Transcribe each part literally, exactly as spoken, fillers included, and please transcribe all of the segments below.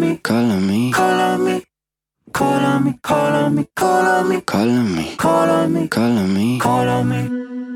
me, call on me, call on me, call on me, call on me, call on me, call on me, call on me, call on me, call on me.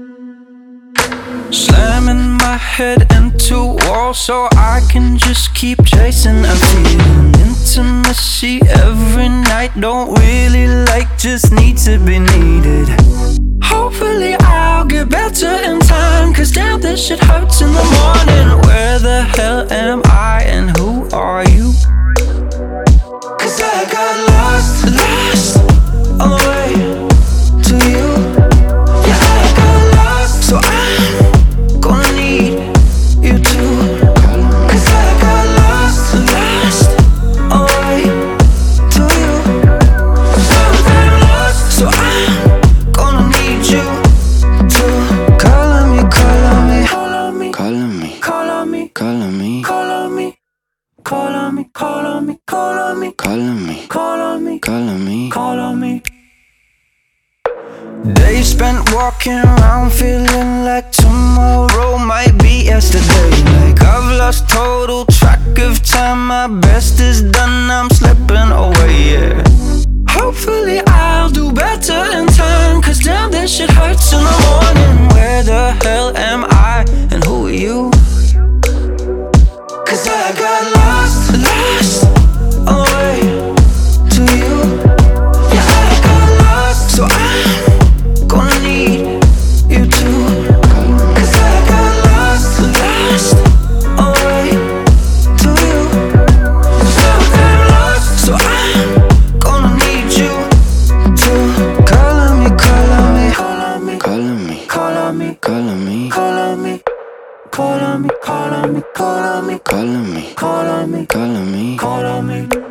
Slamming my head into walls so I can just keep chasing. I'm feeling intimacy every night. Don't really like, just need to be needed. Hopefully I'll get better in time, cause damn, this shit hurts in the morning. Where the hell am I and who are you? Cause I got lost, lost on the way to you. Yeah, I got lost, so I'm gonna need you too. Cause I got lost, lost on the way to you. So I'm lost, so I'm gonna need you too. Call on me, call on me, call on me, call on me, call on me, call on me, call on me, call on me, call on me, call on me, call on me, call on me, call on me, call on me. Days spent walking around feeling like tomorrow might be yesterday. Like I've lost total track of time. My best is done, I'm slipping away, yeah. Hopefully I'll do better in time, cause damn, this shit hurts in the morning. Where the hell am I and who are you? Cause I got lost, lost on the way to you. Yeah, I got lost, so I'm gonna need you too. Cause I got lost, lost on the way to you. So I'm lost, so I'm gonna need you too. Call on me, call on me, call on me, call on me, call on me, call on me, call on me, call on me, call on me, call on me, call on me, call on me, call on me, call on me.